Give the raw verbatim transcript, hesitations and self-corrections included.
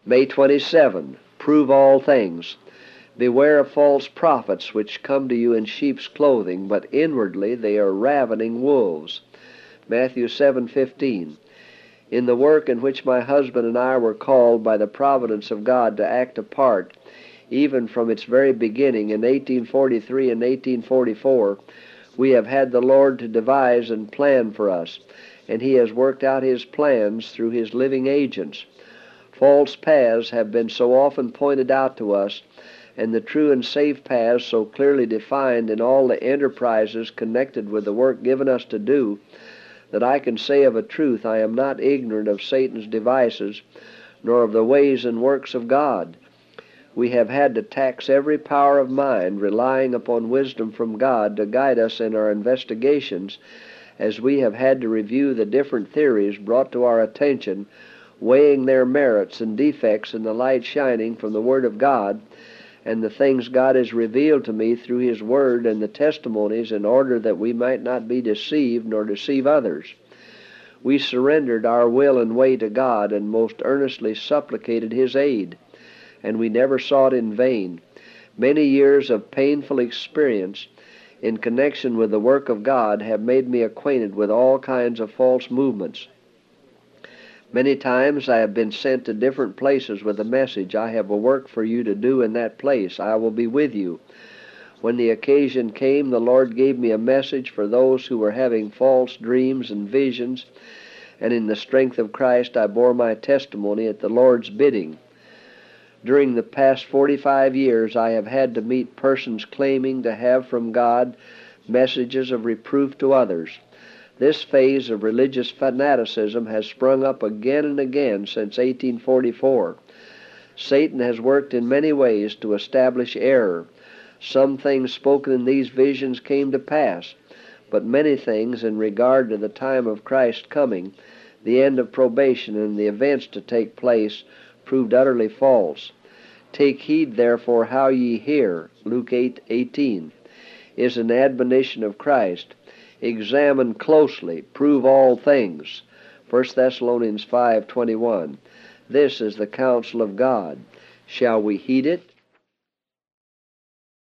May twenty-seventh, prove all things. Beware of false prophets, which come to you in sheep's clothing, but inwardly they are ravening wolves. Matthew seven fifteen. In the work in which my husband and I were called by the providence of God to act a part, even from its very beginning in eighteen forty-three and eighteen forty-four, we have had the Lord to devise and plan for us, and He has worked out His plans through His living agents. False paths have been so often pointed out to us, and the true and safe paths so clearly defined in all the enterprises connected with the work given us to do, that I can say of a truth I am not ignorant of Satan's devices, nor of the ways and works of God. We have had to tax every power of mind, relying upon wisdom from God to guide us in our investigations, as we have had to review the different theories brought to our attention, weighing their merits and defects in the light shining from the Word of God, and the things God has revealed to me through His Word and the testimonies, in order that we might not be deceived nor deceive others. We surrendered our will and way to God, and most earnestly supplicated His aid, and we never sought in vain. Many years of painful experience in connection with the work of God have made me acquainted with all kinds of false movements. Many times I have been sent to different places with a message, "I have a work for you to do in that place. I will be with you." When the occasion came, the Lord gave me a message for those who were having false dreams and visions, and in the strength of Christ I bore my testimony at the Lord's bidding. During the past forty-five years I have had to meet persons claiming to have from God messages of reproof to others. This phase of religious fanaticism has sprung up again and again since eighteen forty-four. Satan has worked in many ways to establish error. Some things spoken in these visions came to pass, but many things in regard to the time of Christ's coming, the end of probation, and the events to take place proved utterly false. "Take heed therefore how ye hear," Luke eight eighteen, is an admonition of Christ. "Examine closely, prove all things," First Thessalonians five twenty-one. This is the counsel of God. Shall we heed it?